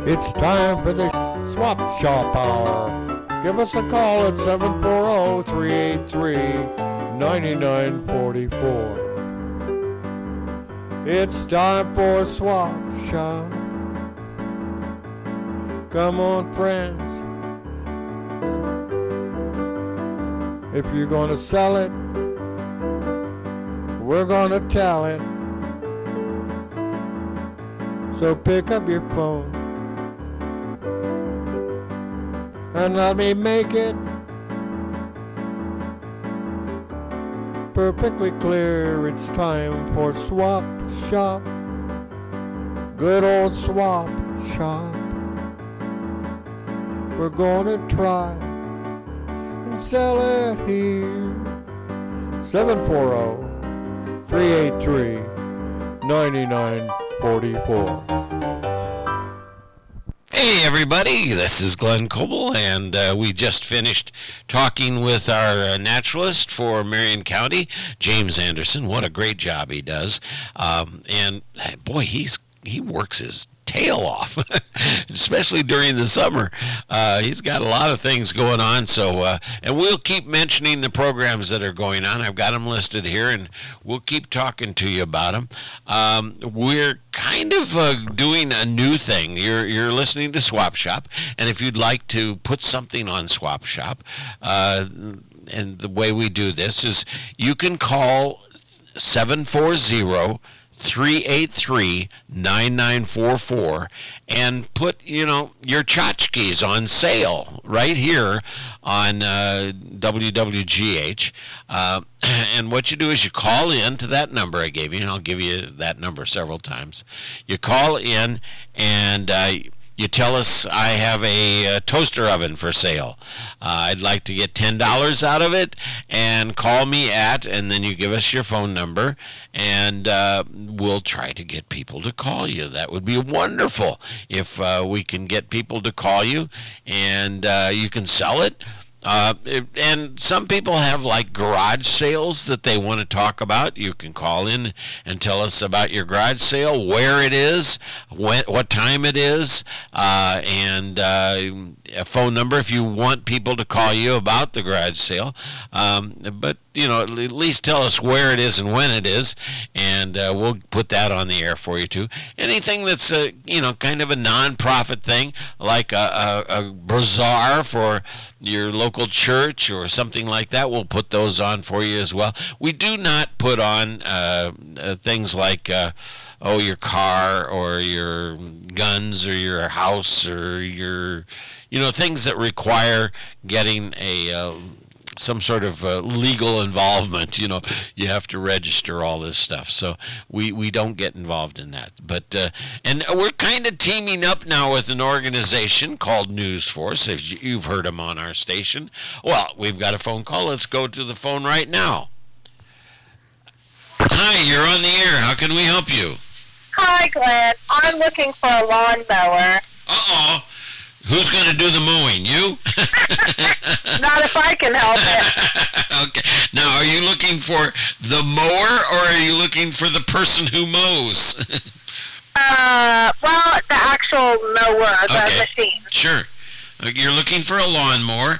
It's time for the Swap Shop Hour. Give us a call at 740-383-9944. It's time for Swap Shop. Come on, friends. If you're gonna sell it, we're gonna tell it. So pick up your phone and let me make it perfectly clear. It's time for Swap Shop. Good old Swap Shop. We're gonna try and sell it here. 740-383-9944. Hey everybody, this is Glenn Coble, and we just finished talking with our naturalist for Marion County, James Anderson. What a great job he does. And boy, he works his tail off, especially during the summer. He's got a lot of things going on, so and we'll keep mentioning the programs that are going on. I've got them listed here, and we'll keep talking to you about them. We're kind of doing a new thing. You're listening to Swap Shop, and if you'd like to put something on Swap Shop, and the way we do this is you can call 740-383-9944 and put, your tchotchkes on sale right here on WWGH. And what you do is you call in to that number I gave you, and I'll give you that number several times. You call in and you tell us, I have a toaster oven for sale. I'd like to get $10 out of it, and call me at, and then you give us your phone number, and we'll try to get people to call you. That would be wonderful if we can get people to call you, and you can sell it. And some people have like garage sales that they want to talk about. You can call in and tell us about your garage sale, where it is, what time it is, and a phone number if you want people to call you about the garage sale. But at least tell us where it is and when it is, and we'll put that on the air for you too. Anything that's kind of a non-profit thing, like a bazaar for your local church or something like that, we'll put those on for you as well. We do not put on things like your car or your guns or your house or your things that require getting some sort of legal involvement. You have to register all this stuff, so we don't get involved in that. But and we're kind of teaming up now with an organization called News Force. If you've heard them on our station, well, we've got a phone call. Let's go to the phone right now. Hi, you're on the air. How can we help you? Hi, Glenn. I'm looking for a lawnmower. Uh-oh. Who's going to do the mowing? You? Not if I can help it. Okay. Now, are you looking for the mower, or are you looking for the person who mows? Well, the actual mower, the machine. Sure. You're looking for a lawnmower.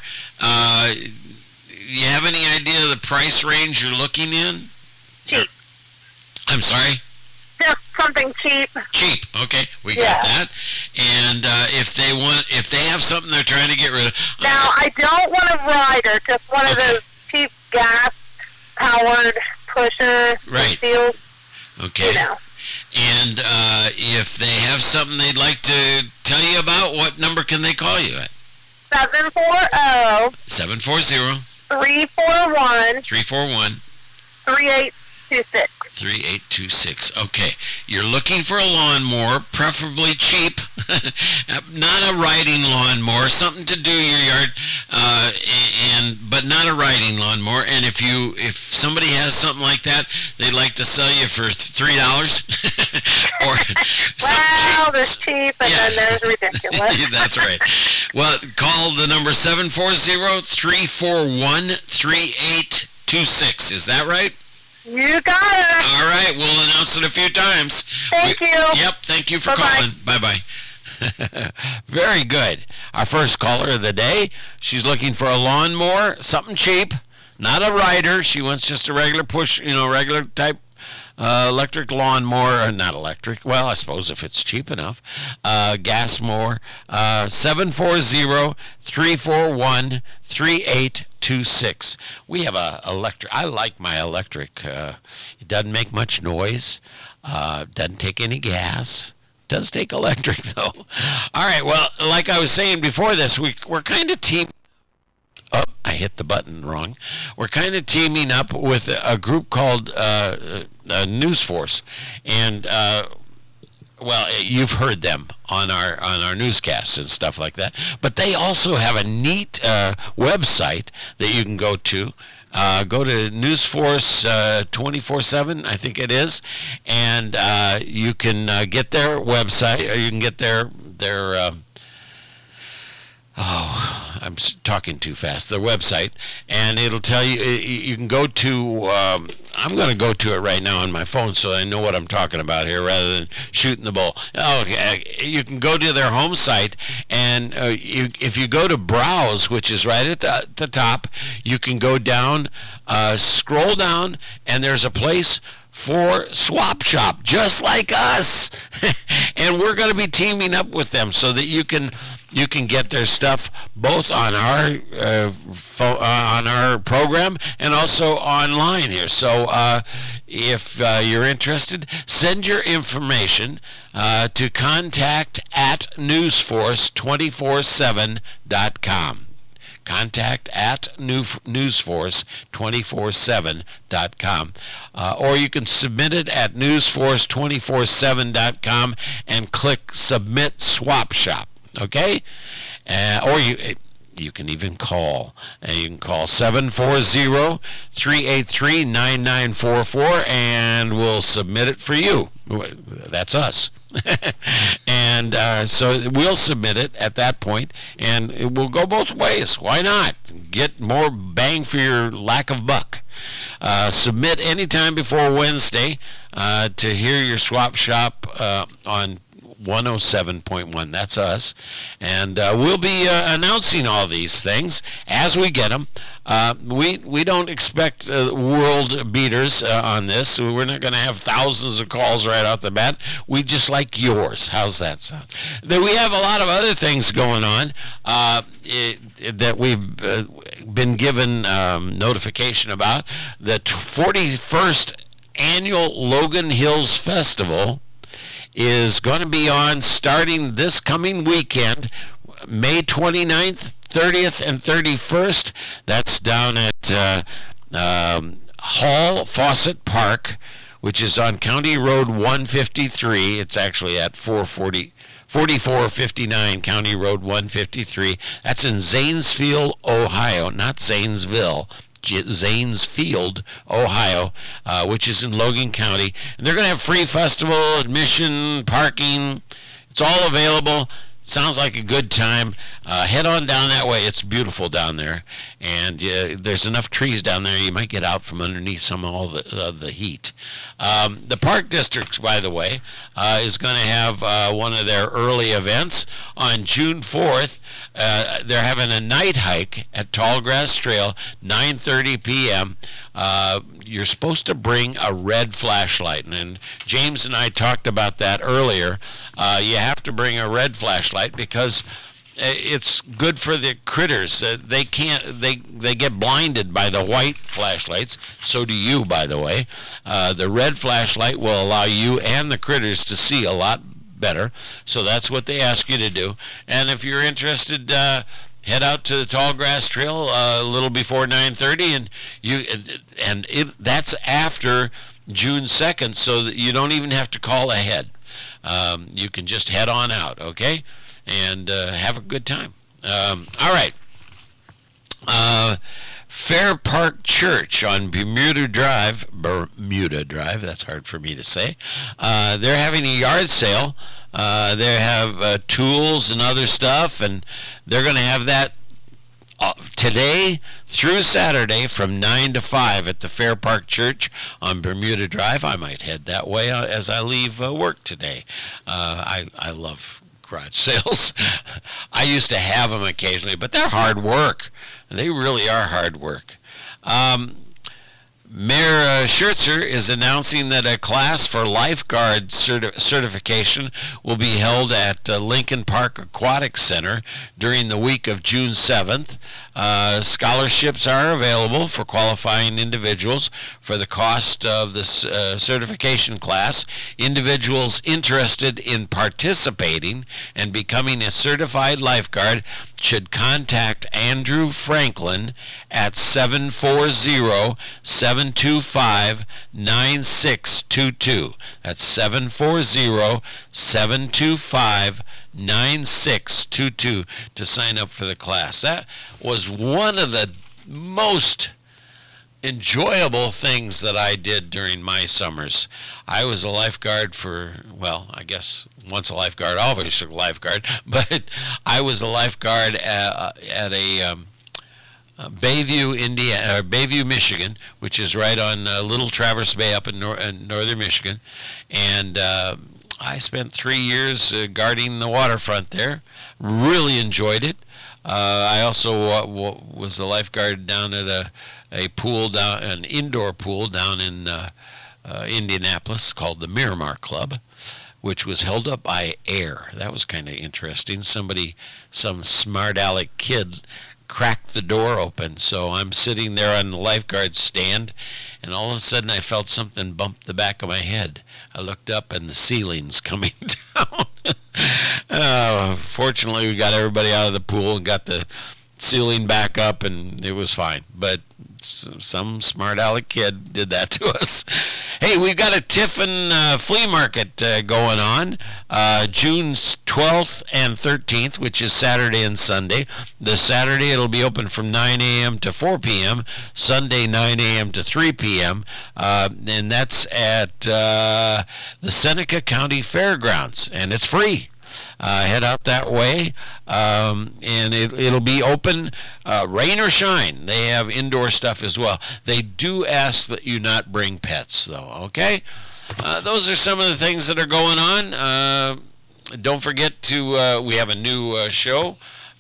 You have any idea of the price range you're looking in? Cheap. I'm sorry? Just something cheap. Cheap, okay, we got that. And if they have something they're trying to get rid of. Now, I don't want a rider, just one of those cheap gas-powered pusher wheels. Okay. And if they have something they'd like to tell you about, what number can they call you at? 740 341 3826. 3826. Okay. You're looking for a lawnmower, preferably cheap, not a riding lawnmower, something to do your yard, but not a riding lawnmower. And if somebody has something like that, they'd like to sell you for $3, or well, there's cheap and then there's ridiculous. That's right. Well, call the number 740-341-3826. Is that right? You got it. All right, we'll announce it a few times. Thank you. Yep, thank you for calling. Bye-bye. Very good. Our first caller of the day. She's looking for a lawnmower, something cheap, not a rider. She wants just a regular push, regular type electric lawnmower, or not electric. Well, I suppose if it's cheap enough. Gas mower. 740-341-3826. We have a electric. I like my electric. It doesn't make much noise. Doesn't take any gas. Does take electric, though. All right, well, like I was saying before this, we're kind of Oh, I hit the button wrong. We're kind of teaming up with a group called News Force, and well, you've heard them on our newscasts and stuff like that. But they also have a neat website that you can go to. Go to News Force 24/7, I think it is, and you can get their website, or you can get their I'm talking too fast. Their website, and it'll tell you. You can go to. I'm going to go to it right now on my phone, so I know what I'm talking about here, rather than shooting the bull. Okay, you can go to their home site, and if you go to Browse, which is right at the top, you can go down, scroll down, and there's a place for Swap Shop, just like us. And we're going to be teaming up with them so that you can get their stuff both on our program and also online here. So if you're interested, send your information to contact@newsforce247.com. contact@newsforce247.com, or you can submit it at newsforce247.com and click Submit Swap Shop. Okay, or you can even call. You can call 740-383-9944, and we'll submit it for you. That's us. And so we'll submit it at that point, and it will go both ways. Why not? Get more bang for your lack of buck. Submit anytime before Wednesday to hear your Swap Shop on 107.1. That's us. And we'll be announcing all these things as we get them. We don't expect world beaters on this. We're not going to have thousands of calls right off the bat. We just like yours. How's that sound? Then we have a lot of other things going on that we've been given notification about. The 41st Annual Logan Hills Festival is going to be on starting this coming weekend, May 29th, 30th, and 31st. That's down at Hall Fawcett Park, which is on County Road 153. It's actually at 4459 County Road 153. That's in Zanesfield, Ohio, not Zanesville. Zanesfield, Ohio, which is in Logan County. And they're going to have free festival, admission, parking. It's all available. Sounds like a good time. Head on down that way. It's beautiful down there. And there's enough trees down there, you might get out from underneath some of all the heat. The Park District, by the way, is going to have one of their early events on June 4th. They're having a night hike at Tallgrass Trail, 9:30 p.m. You're supposed to bring a red flashlight, and James and I talked about that earlier. You have to bring a red flashlight because it's good for the critters. They get blinded by the white flashlights. So do you, by the way. The red flashlight will allow you and the critters to see a lot better. So that's what they ask you to do. And if you're interested, head out to the Tallgrass Trail a little before 9:30, and that's after June 2nd, so that you don't even have to call ahead. You can just head on out, okay, and have a good time. All right. Fair Park Church on Bermuda Drive, that's hard for me to say. They're having a yard sale. They have tools and other stuff, and they're going to have that today through Saturday from 9 to 5 at the Fair Park Church on Bermuda Drive. I might head that way as I leave work today. I love garage sales. I used to have them occasionally, but they're hard work. They really are hard work. Mayor Schertzer is announcing that a class for lifeguard certification will be held at Lincoln Park Aquatic Center during the week of June 7th. Scholarships are available for qualifying individuals for the cost of the certification class. Individuals interested in participating and becoming a certified lifeguard should contact Andrew Franklin at 740-725-9622. That's 740-725-9622 to sign up for the class. That was one of the most enjoyable things that I did during my summers. I was a lifeguard for, well, I guess once a lifeguard, always a lifeguard, but I was a lifeguard at a Bayview, Indiana, Bayview, Michigan, which is right on Little Traverse Bay up in northern Michigan, and I spent 3 years guarding the waterfront there. Really enjoyed it. I also was a lifeguard down at a pool an indoor pool down in Indianapolis called the Miramar Club, which was held up by air. That was kind of interesting. Some smart aleck kid cracked the door open, so I'm sitting there on the lifeguard stand, and all of a sudden I felt something bump the back of my head. I looked up and the ceiling's coming down. Fortunately, we got everybody out of the pool and got the ceiling back up, and it was fine. But some smart aleck kid did that to us. Hey, we've got a Tiffin flea market going on June 12th and 13th, which is Saturday and Sunday. This Saturday it'll be open from 9 a.m. to 4 p.m., Sunday 9 a.m. to 3 p.m., and that's at the Seneca County Fairgrounds, and it's free. Head out that way, and it'll be open rain or shine. They have indoor stuff as well. They do ask that you not bring pets, though, okay? Those are some of the things that are going on. Don't forget to, we have a new show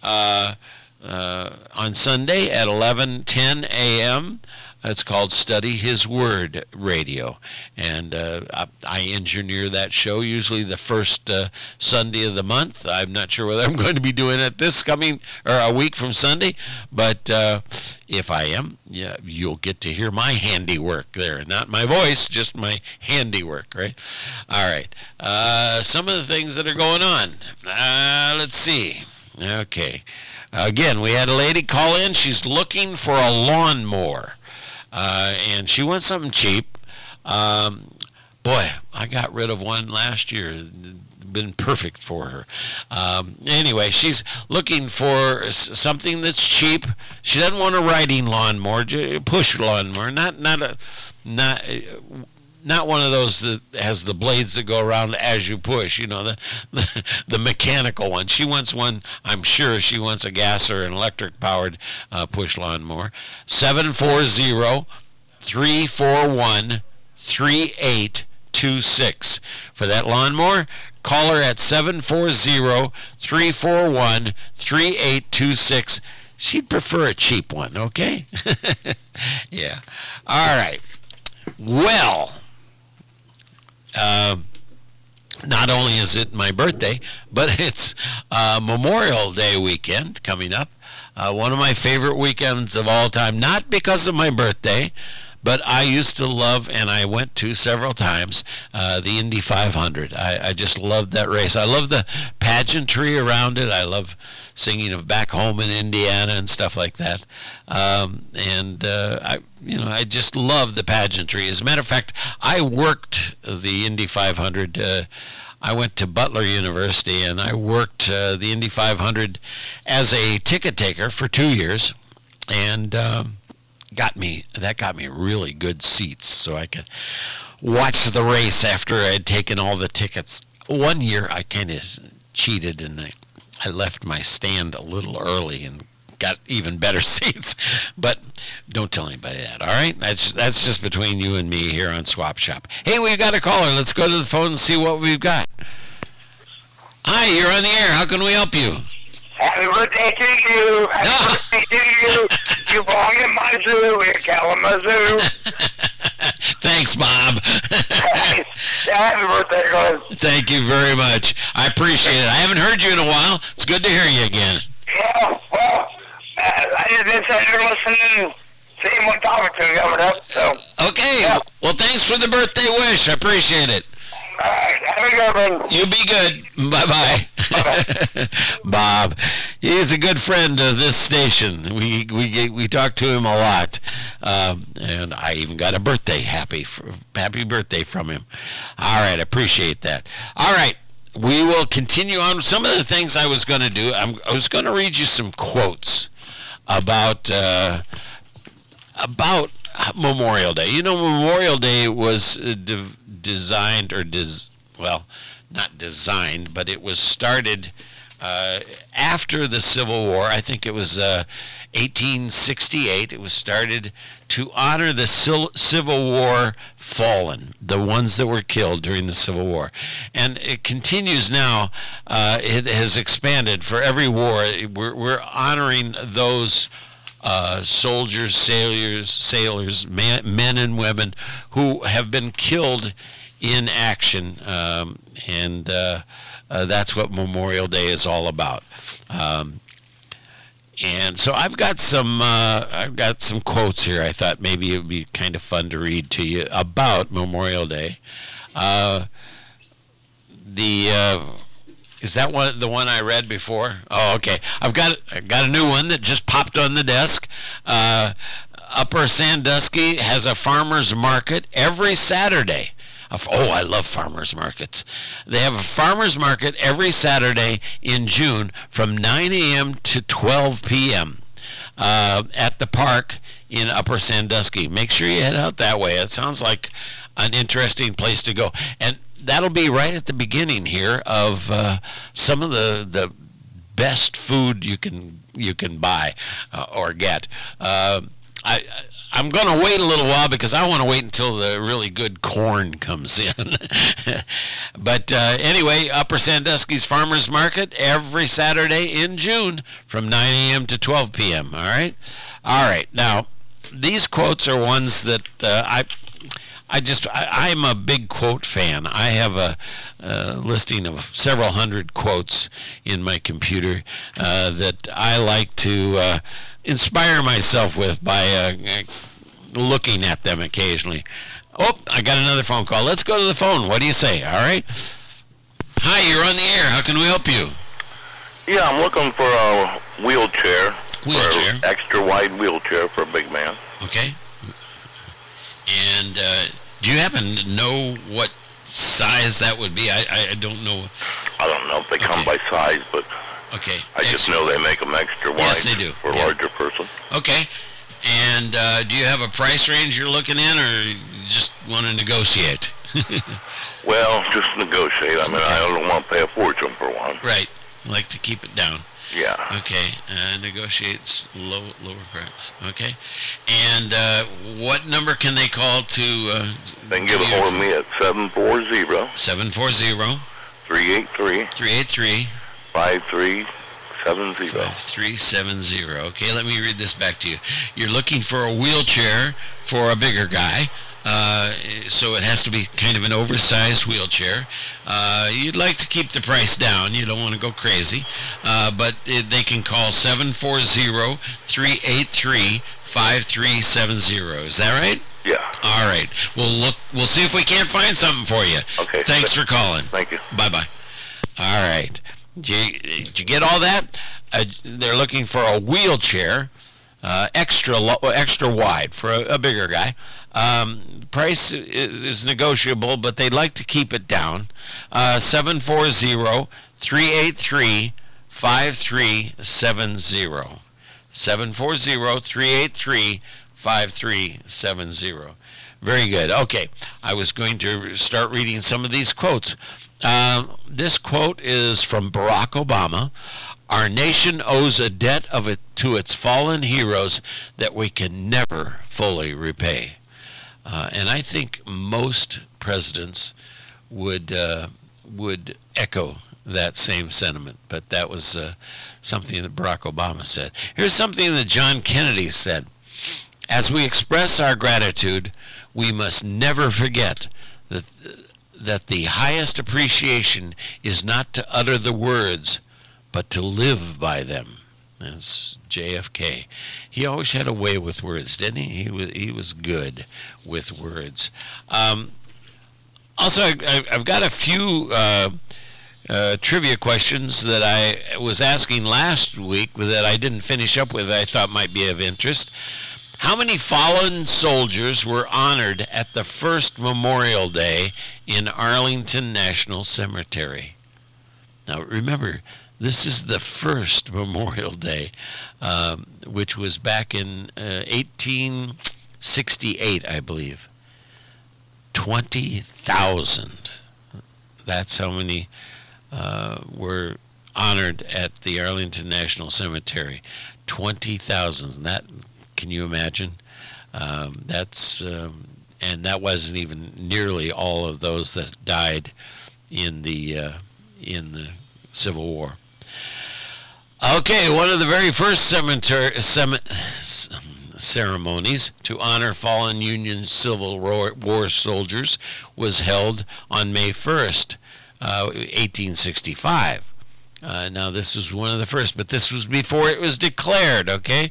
on Sunday at 11:10 a.m., It's called Study His Word Radio, and I engineer that show usually the first Sunday of the month. I'm not sure whether I'm going to be doing it this coming or a week from Sunday, but if I am, yeah, you'll get to hear my handiwork there, not my voice, just my handiwork, right? All right, some of the things that are going on. Let's see. Okay, again, we had a lady call in. She's looking for a lawnmower. And she wants something cheap. Boy, I got rid of one last year. Been perfect for her. Anyway, she's looking for something that's cheap. She doesn't want a riding lawnmower, push lawnmower, not one of those that has the blades that go around as you push, you know, the mechanical one. She wants one, I'm sure she wants a gas or an electric powered push lawnmower. 740-341-3826. For that lawnmower, call her at 740-341-3826. She'd prefer a cheap one, okay? Yeah. All right. Well, not only is it my birthday, but it's Memorial Day weekend coming up. One of my favorite weekends of all time, not because of my birthday, but I used to love, and I went to several times, the Indy 500. I just loved that race. I love the pageantry around it. I love singing of Back Home in Indiana and stuff like that. I just love the pageantry. As a matter of fact, I worked the Indy 500. I went to Butler University, and I worked the Indy 500 as a ticket taker for 2 years, and got me really good seats so I could watch the race after I'd taken all the tickets. One year I kind of cheated, and I left my stand a little early and got even better seats, but don't tell anybody that, all right? That's just between you and me here on Swap Shop. Hey, we've got a caller. Let's go to the phone and see what we've got. Hi, you're on the air. How can we help you? Happy birthday to you. Happy birthday to you. You belong in my zoo in Kalamazoo. Thanks, Bob. Happy birthday, guys. Thank you very much. I appreciate it. I haven't heard you in a while. It's good to hear you again. Yeah, well, I just been sitting here listening and seeing what topics are coming up, so. Okay. Yeah. Well, thanks for the birthday wish. I appreciate it. All right, have a good one. You be good. Bye-bye. Bob, he's a good friend of this station. We talk to him a lot, and I even got a happy birthday from him. All right, appreciate that. All right, we will continue on with some of the things I was going to do. I was going to read you some quotes about Memorial Day. You know, Memorial Day was designed, or not designed, but it was started after the Civil War. I think it was 1868. It was started to honor the Civil War fallen, the ones that were killed during the Civil War. And it continues now. It has expanded for every war. We're honoring those soldiers, sailors, men and women who have been killed in action, and that's what Memorial Day is all about. And so I've got some quotes here. I thought maybe it would be kind of fun to read to you about Memorial Day. Is that the one I read before? Oh, okay. I've got a new one that just popped on the desk. Upper Sandusky has a farmer's market every Saturday. Oh, I love farmers markets. They have a farmers market every Saturday in June from 9 a.m. to 12 p.m. At the park in Upper Sandusky. Make sure you head out that way. It sounds like an interesting place to go. And that'll be right at the beginning here of some of the best food you can buy or get. I'm going to wait a little while because I want to wait until the really good corn comes in. But anyway, Upper Sandusky's Farmers Market every Saturday in June from 9 a.m. to 12 p.m. All right? All right. Now, these quotes are ones that I'm a big quote fan. I have a listing of several hundred quotes in my computer that I like to inspire myself with by looking at them occasionally. Oh, I got another phone call. Let's go to the phone. What do you say? All right. Hi, you're on the air. How can we help you? Yeah, I'm looking for a wheelchair. Wheelchair? For extra wide wheelchair for a big man. Okay. And do you happen to know what size that would be? I don't know. I don't know if they come by size, but okay. I just know they make them extra wide. Yes, they do. For a larger person. Okay. And do you have a price range you're looking in, or you just want to negotiate? Well, just negotiate. I mean, I don't want to pay a fortune for one. Right. Like to keep it down. Yeah. Okay. Negotiates lower price. Okay. And what number can they call to? They can get a hold of me at 740. 740. 383. 383. 5370. 5370. Okay, let me read this back to you. You're looking for a wheelchair for a bigger guy. So it has to be kind of an oversized wheelchair. You'd like to keep the price down. You don't want to go crazy. But they can call 740-383-5370. Is that right? Yeah. All right. We'll see if we can't find something for you. Okay. Thanks for calling. Thank you. Bye-bye. All right. Did you get all that? They're looking for a wheelchair, extra wide for a bigger guy. Price is negotiable, but they'd like to keep it down. 740-383-5370. 740-383-5370. Very good. Okay, I was going to start reading some of these quotes. This quote is from Barack Obama. Our nation owes a debt to its fallen heroes that we can never fully repay. And I think most presidents would echo that same sentiment, but that was something that Barack Obama said. Here's something that John Kennedy said. As we express our gratitude, we must never forget that the highest appreciation is not to utter the words, but to live by them. That's JFK. He always had a way with words, didn't he? He was good with words. Also, I've got a few trivia questions that I was asking last week that I didn't finish up with that I thought might be of interest. How many fallen soldiers were honored at the first Memorial Day in Arlington National Cemetery? Now, remember, this is the first Memorial Day, which was back in 1868, I believe. 20,000. That's how many were honored at the Arlington National Cemetery. 20,000. That, can you imagine? And that wasn't even nearly all of those that died in the Civil War. Okay, one of the very first ceremonies to honor fallen Union Civil War soldiers was held on May 1st, 1865. Now, this was one of the first, but this was before it was declared, okay?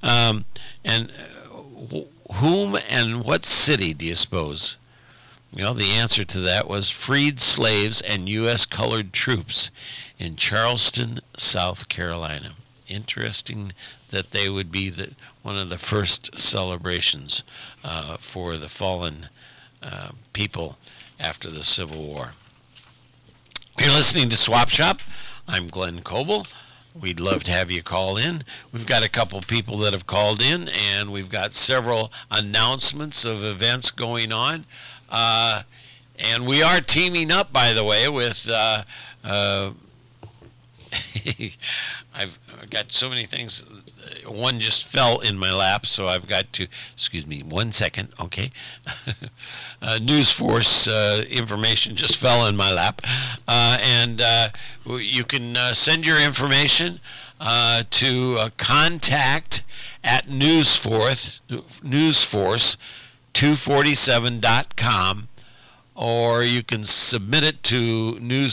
Whom and what city do you suppose? Well, the answer to that was freed slaves and U.S. colored troops in Charleston, South Carolina. Interesting that they would be one of the first celebrations for the fallen people after the Civil War. You're listening to Swap Shop. I'm Glenn Coble. We'd love to have you call in. We've got a couple people that have called in, and we've got several announcements of events going on. And we are teaming up, by the way, with I've got so many things. One just fell in my lap, so I've got to, excuse me, 1 second, okay? News Force information just fell in my lap. And you can send your information to contact at newsforce247.com, or you can submit it to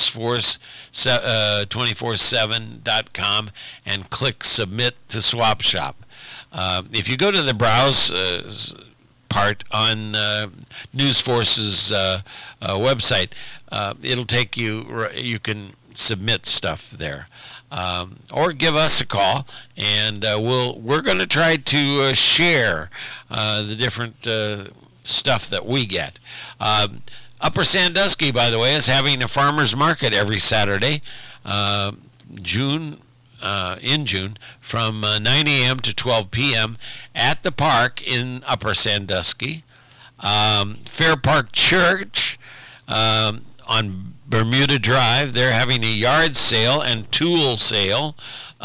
newsforce247.com and click Submit to Swap Shop. If you go to the browse part on NewsForce's website, it'll take you, you can submit stuff there. Or give us a call, and we're going to try to share the different stuff that we get. Upper Sandusky, by the way, is having a farmers market every Saturday, in June, from 9 a.m. to 12 p.m. at the park in Upper Sandusky. Fair Park Church on Bermuda Drive, they're having a yard sale and tool sale,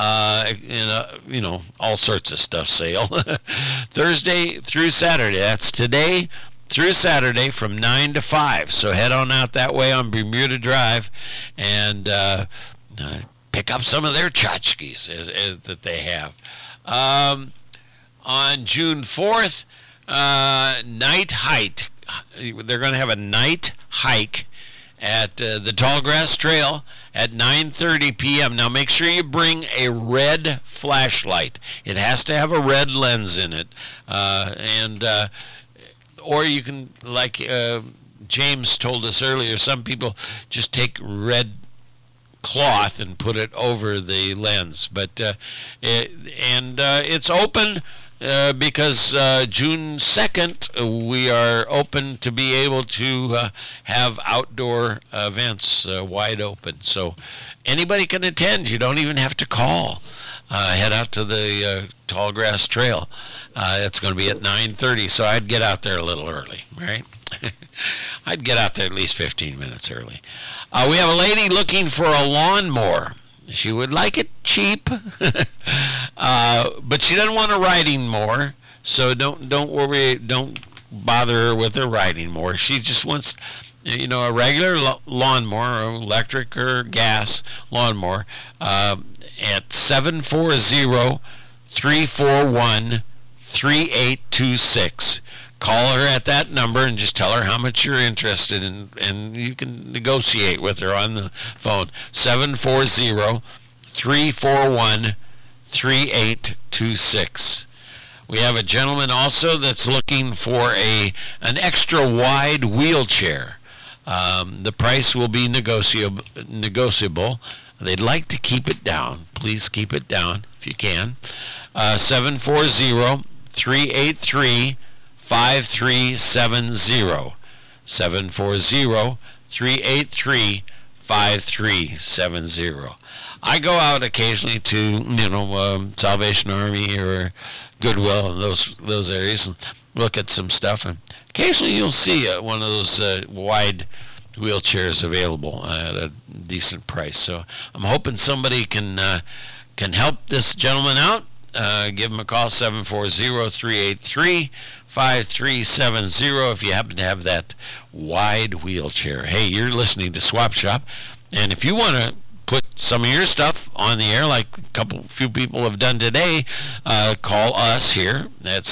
all sorts of stuff sale. Thursday through Saturday. That's today through Saturday from 9 to 5. So head on out that way on Bermuda Drive and pick up some of their tchotchkes that they have. On June 4th, night hike. They're going to have a night hike at the Tallgrass Trail at 9:30 p.m. Now make sure you bring a red flashlight. It has to have a red lens in it. Or you can, like James told us earlier, some people just take red cloth and put it over the lens. But it's open because June 2nd we are open to be able to have outdoor events wide open. So anybody can attend. You don't even have to call. Head out to the Tallgrass Trail. It's going to be at 9:30, so I'd get out there a little early, right? I'd get out there at least 15 minutes early. We have a lady looking for a lawnmower. She would like it cheap, but she doesn't want a riding mower, so don't worry, don't bother her with a riding mower. She just wants a regular lawnmower, or electric or gas lawnmower, at 740-341-3826. Call her at that number and just tell her how much you're interested in, and you can negotiate with her on the phone. 740-341-3826. We have a gentleman also that's looking for an extra wide wheelchair. The price will be negotiable. They'd like to keep it down. Please keep it down if you can. 740-383-5370. 740-383-5370. I go out occasionally to, Salvation Army or Goodwill and those areas and look at some stuff. And occasionally you'll see one of those wide wheelchairs available at a decent price. So I'm hoping somebody can help this gentleman out. Give him a call, 740-383-5370, if you happen to have that wide wheelchair. Hey, you're listening to Swap Shop, and if you want to put some of your stuff on the air like few people have done today, call us here at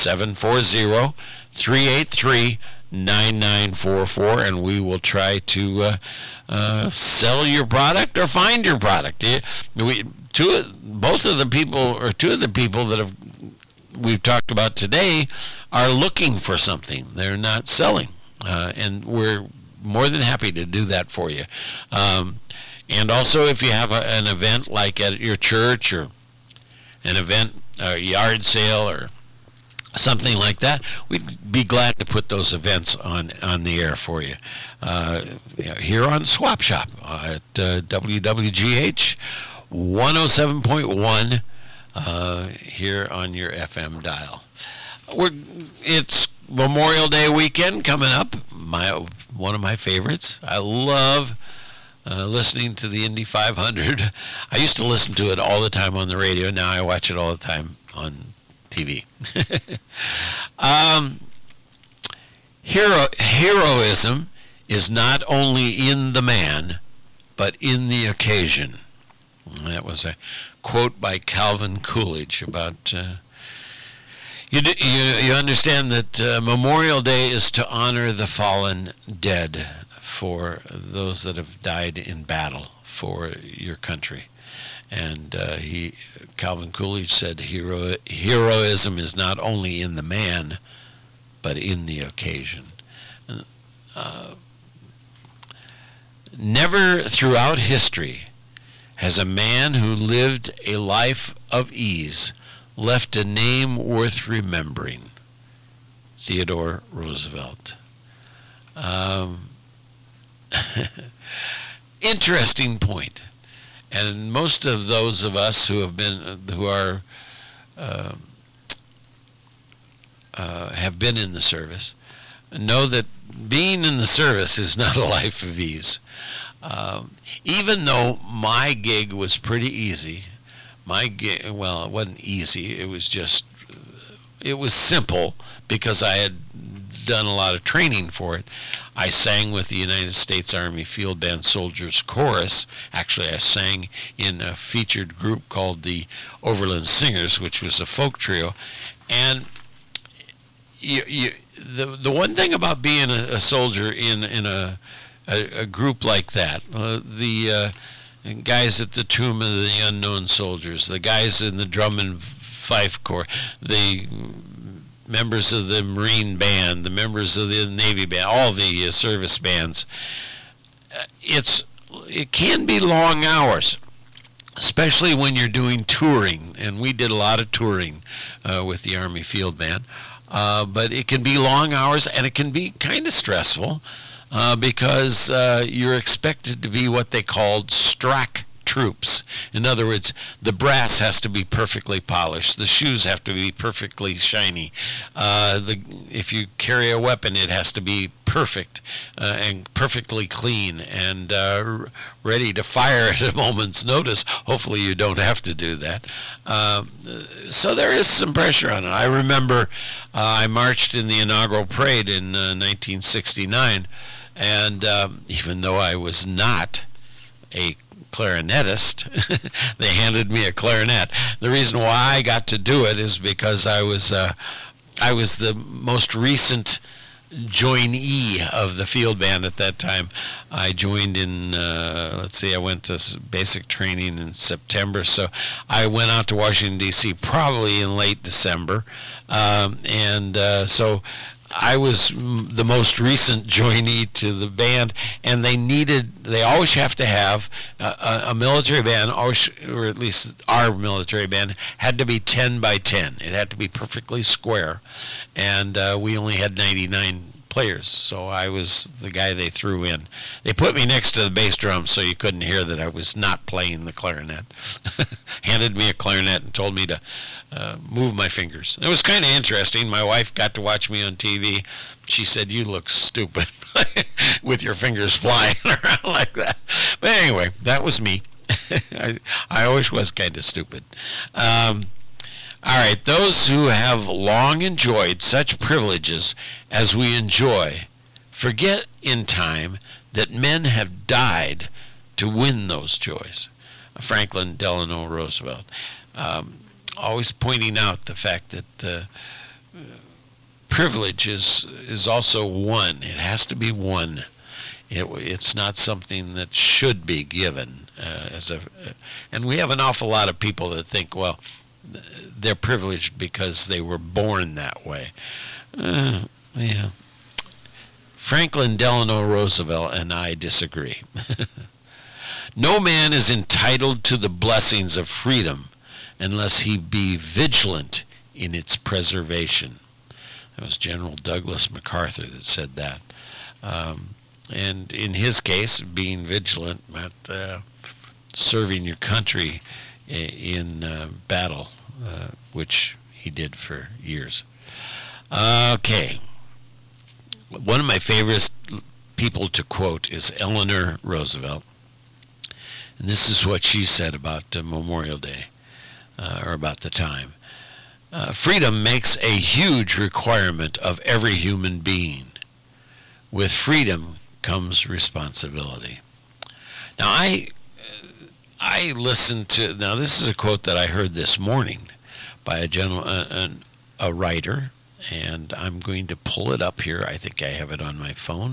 740-383-9944, and we will try to sell your product or find your product. Two of the people that we've talked about today are looking for something. They're not selling, and we're more than happy to do that for you. And also, if you have an event like at your church or an event, a yard sale or something like that, we'd be glad to put those events on the air for you here on Swap Shop at WWGH 107.1 here on your FM dial. It's Memorial Day weekend coming up. One of my favorites. I love listening to the Indy 500. I used to listen to it all the time on the radio. Now I watch it all the time on TV. Heroism is not only in the man, but in the occasion. That was a quote by Calvin Coolidge about... You understand that Memorial Day is to honor the fallen dead, for those that have died in battle for your country. And Calvin Coolidge said, heroism is not only in the man, but in the occasion. Never throughout history has a man who lived a life of ease left a name worth remembering. Theodore Roosevelt. Interesting point. And most of those of us who have been in the service know that being in the service is not a life of ease. Even though my gig was pretty easy, it wasn't easy. It was simple because I had done a lot of training for it. I sang with the United States Army Field Band Soldiers Chorus. Actually, I sang in a featured group called the Overland Singers, which was a folk trio. And the one thing about being a soldier in a group like that, the guys at the Tomb of the Unknown Soldiers, the guys in the Drum and Fife Corps, the members of the Marine Band, the members of the Navy Band, all the service bands, it can be long hours, especially when you're doing touring, and we did a lot of touring with the Army Field Band, but it can be long hours, and it can be kind of stressful because you're expected to be what they called strack troops. In other words, the brass has to be perfectly polished. The shoes have to be perfectly shiny. If you carry a weapon, it has to be perfect and perfectly clean and ready to fire at a moment's notice. Hopefully you don't have to do that. So there is some pressure on it. I remember I marched in the inaugural parade in 1969, And even though I was not a clarinetist, they handed me a clarinet. The reason why I got to do it is because I was the most recent joinee of the field band at that time. I joined in, I went to basic training in September, so I went out to Washington, D.C. probably in late December, so I was the most recent joinee to the band, and they always have to have a military band, or at least our military band, had to be 10 by 10. It had to be perfectly square, and we only had 99 players, so I was the guy they threw in. They put me next to the bass drum so you couldn't hear that I was not playing the clarinet. Handed me a clarinet and told me to move my fingers. It was kind of interesting. My wife got to watch me on TV. She said, "You look stupid with your fingers flying around like that." But anyway, that was me. I always was kind of stupid. All right, those who have long enjoyed such privileges as we enjoy forget in time that men have died to win those joys. Franklin Delano Roosevelt, always pointing out the fact that privilege is also won. It has to be won. It's not something that should be given and we have an awful lot of people that think, well, they're privileged because they were born that way. Yeah. Franklin Delano Roosevelt and I disagree. No man is entitled to the blessings of freedom unless he be vigilant in its preservation. That was General Douglas MacArthur that said that. And in his case, being vigilant meant serving your country in battle, which he did for years. Okay. One of my favorite people to quote is Eleanor Roosevelt. And this is what she said about Memorial Day, or about the time. Freedom makes a huge requirement of every human being. With freedom comes responsibility. Now, I listened to, now this is a quote that I heard this morning by a writer, and I'm going to pull it up here. I think I have it on my phone.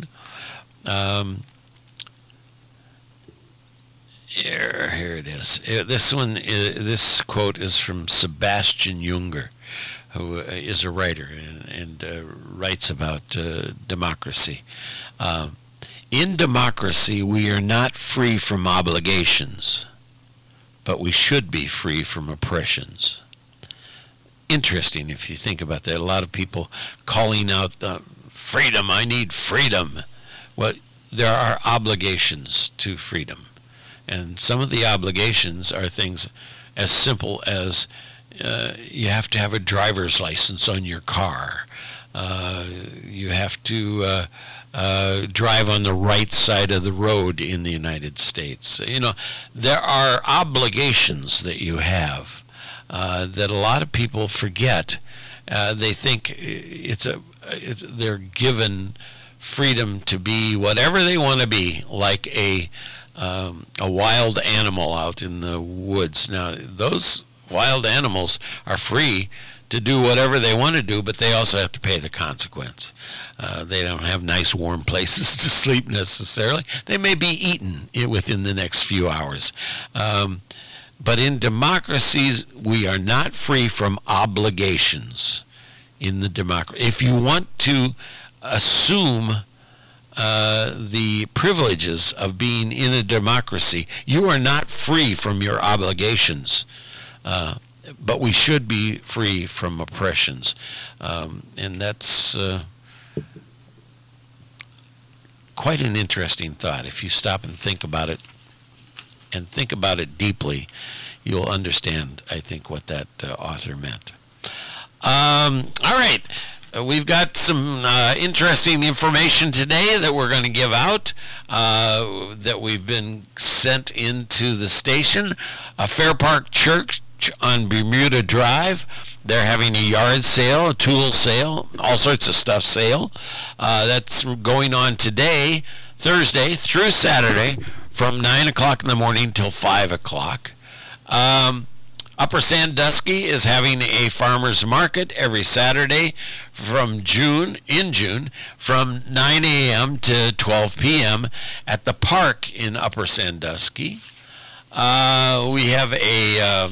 Here it is. This quote is from Sebastian Junger, who is a writer and writes about democracy. In democracy, we are not free from obligations, but we should be free from oppressions. Interesting if you think about that. A lot of people calling out freedom, I need freedom. Well, there are obligations to freedom. And some of the obligations are things as simple as you have to have a driver's license on your car. You have to drive on the right side of the road in the United States. You know, there are obligations that you have that a lot of people forget. They think they're given freedom to be whatever they want to be, like a wild animal out in the woods. Now, those wild animals are free to do whatever they want to do, but they also have to pay the consequence. They don't have nice warm places to sleep necessarily. They may be eaten within the next few hours. But in democracies, we are not free from obligations in the democracy. If you want to assume the privileges of being in a democracy, you are not free from your obligations. But we should be free from oppressions. And that's quite an interesting thought. If you stop and think about it, and think about it deeply, you'll understand, I think, what that author meant. All right. We've got some interesting information today that we're going to give out that we've been sent into the station. Fair Park Church Church on Bermuda Drive. They're having a yard sale, a tool sale, all sorts of stuff sale. That's going on today, Thursday through Saturday, from 9 o'clock in the morning till 5 o'clock. Upper Sandusky is having a farmer's market every Saturday from June, from 9 a.m. to 12 p.m. at the park in Upper Sandusky. We have a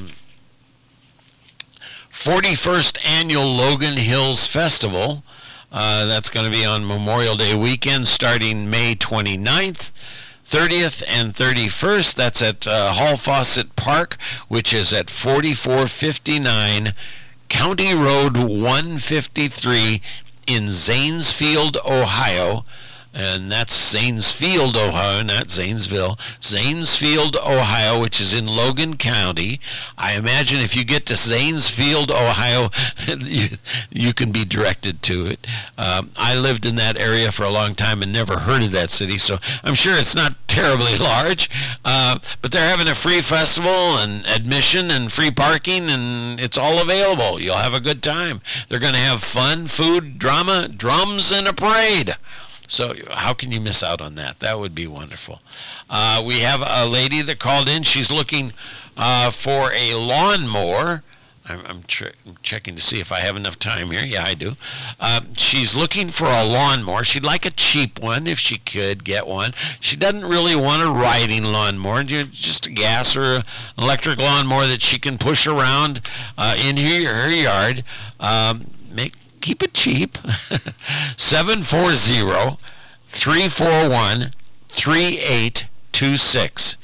41st Annual Logan Hills Festival. That's going to be on Memorial Day weekend starting May 29th. 30th and 31st, that's at Hall Fawcett Park, which is at 4459 County Road 153 in Zanesfield, Ohio. And that's Zanesfield, Ohio, not Zanesville. Zanesfield, Ohio, which is in Logan County. I imagine if you get to Zanesfield, Ohio, you can be directed to it. I lived in that area for a long time and never heard of that city, so I'm sure it's not terribly large. But they're having a free festival and admission and free parking, and it's all available. You'll have a good time. They're going to have fun, food, drama, drums, and a parade. So how can you miss out on that? That would be wonderful. We have a lady that called in. She's looking for a lawnmower. I'm checking to see if I have enough time here. Yeah, I do. She's looking for a lawnmower. She'd like a cheap one if she could get one. She doesn't really want a riding lawnmower, just a gas or electric lawnmower that she can push around in her yard. Keep it cheap. 740-341-3826.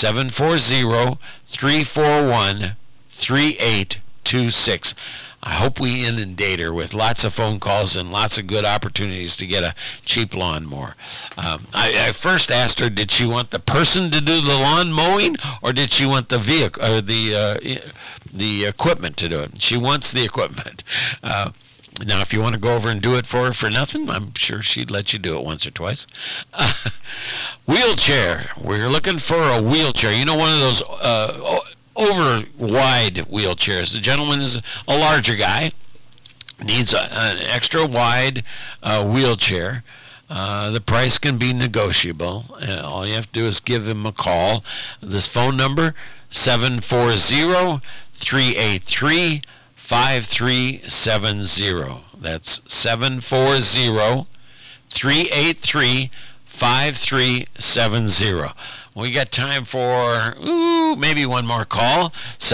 740-341-3826. I hope we inundate her with lots of phone calls and lots of good opportunities to get a cheap lawnmower. I first asked her, did she want the person to do the lawn mowing, or did she want the vehicle or the equipment to do it? She wants the equipment. Now, if you want to go over and do it for her for nothing, I'm sure she'd let you do it once or twice. Wheelchair. We're looking for a wheelchair. You know, one of those over-wide wheelchairs. The gentleman is a larger guy, needs an extra wide wheelchair. The price can be negotiable. All you have to do is give him a call. This phone number, 740-383-5370. That's 740-383-5370. We got time for maybe one more call.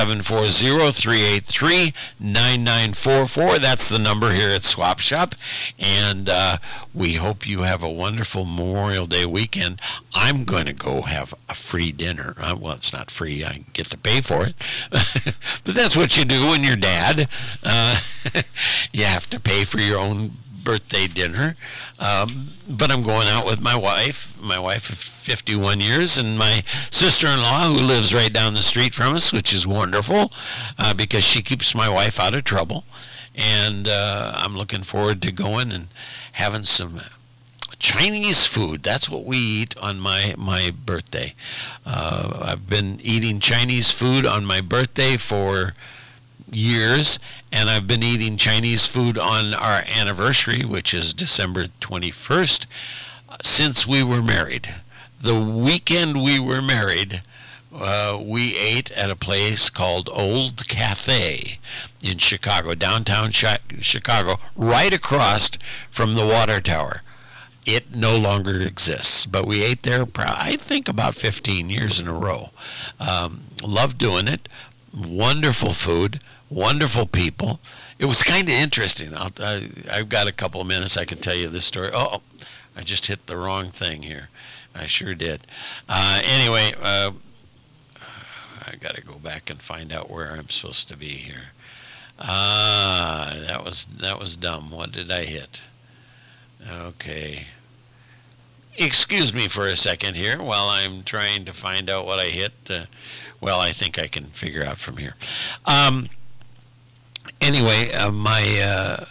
740-383-9944. That's the number here at Swap Shop. And we hope you have a wonderful Memorial Day weekend. I'm going to go have a free dinner. Well, it's not free. I get to pay for it. But that's what you do when you're dad. You have to pay for your own birthday dinner. But I'm going out with my wife of 51 years, and my sister-in-law, who lives right down the street from us, which is wonderful, because she keeps my wife out of trouble. And I'm looking forward to going and having some Chinese food. That's what we eat on my birthday. I've been eating Chinese food on my birthday for years, and I've been eating Chinese food on our anniversary, which is December 21st, since we were married. The weekend we were married, we ate at a place called Old Cafe in Chicago, downtown Chicago, right across from the water tower. It no longer exists, but we ate there, I think, about 15 years in a row. Loved doing it. Wonderful food, wonderful people. It was kind of interesting. I've got a couple of minutes. I can tell you this story. Oh, I just hit the wrong thing here. I sure did. Anyway, I got to go back and find out where I'm supposed to be here. That was dumb. What did I hit? Okay. Excuse me for a second here while I'm trying to find out what I hit. Well, I think I can figure out from here. Anyway,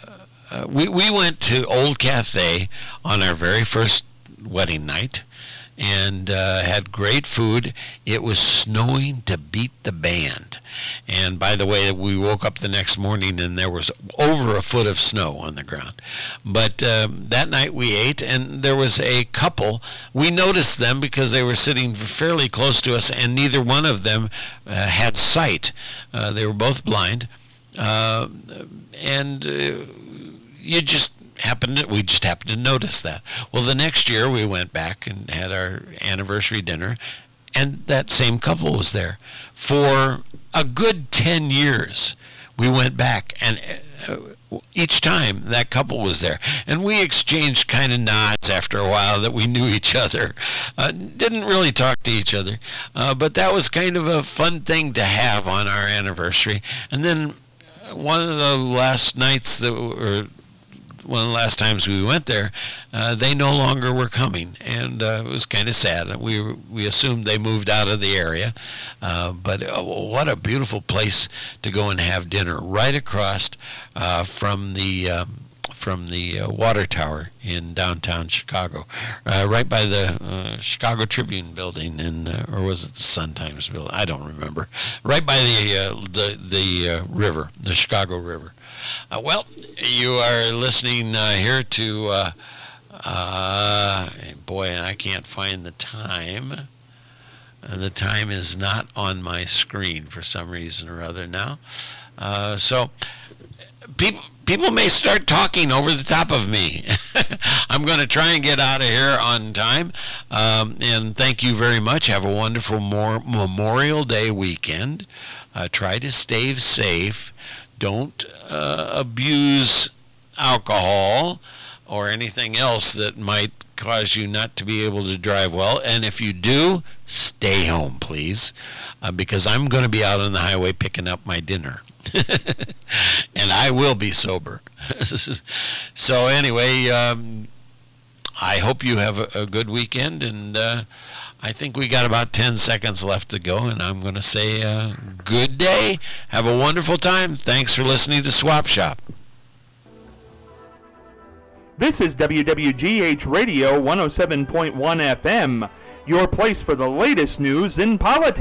we went to Old Cafe on our very first wedding night, and had great food. It was snowing to beat the band. And by the way, we woke up the next morning and there was over a foot of snow on the ground. But that night we ate, and there was a couple. We noticed them because they were sitting fairly close to us, and neither one of them had sight. They were both blind. We just happened to notice that. Well, the next year we went back and had our anniversary dinner, and that same couple was there. For a good 10 years, we went back, and each time that couple was there. And we exchanged kind of nods after a while that we knew each other. Didn't really talk to each other, but that was kind of a fun thing to have on our anniversary. And then one of the last nights one of the last times we went there, they no longer were coming, and it was kind of sad. We assumed they moved out of the area, but what a beautiful place to go and have dinner, right across from the water tower in downtown Chicago, right by the Chicago Tribune building, or was it the Sun-Times building? I don't remember. Right by the river, the Chicago River. Well, you are listening here to, boy, and I can't find the time. The time is not on my screen for some reason or other now. So people may start talking over the top of me. I'm going to try and get out of here on time. And thank you very much. Have a wonderful Memorial Day weekend. Try to stay safe. Don't abuse alcohol or anything else that might cause you not to be able to drive well. And if you do, stay home, please, because I'm going to be out on the highway picking up my dinner. And I will be sober. So anyway, I hope you have a good weekend, and I think we got about 10 seconds left to go, and I'm going to say good day. Have a wonderful time. Thanks for listening to Swap Shop. This is WWGH Radio 107.1 FM, your place for the latest news in politics.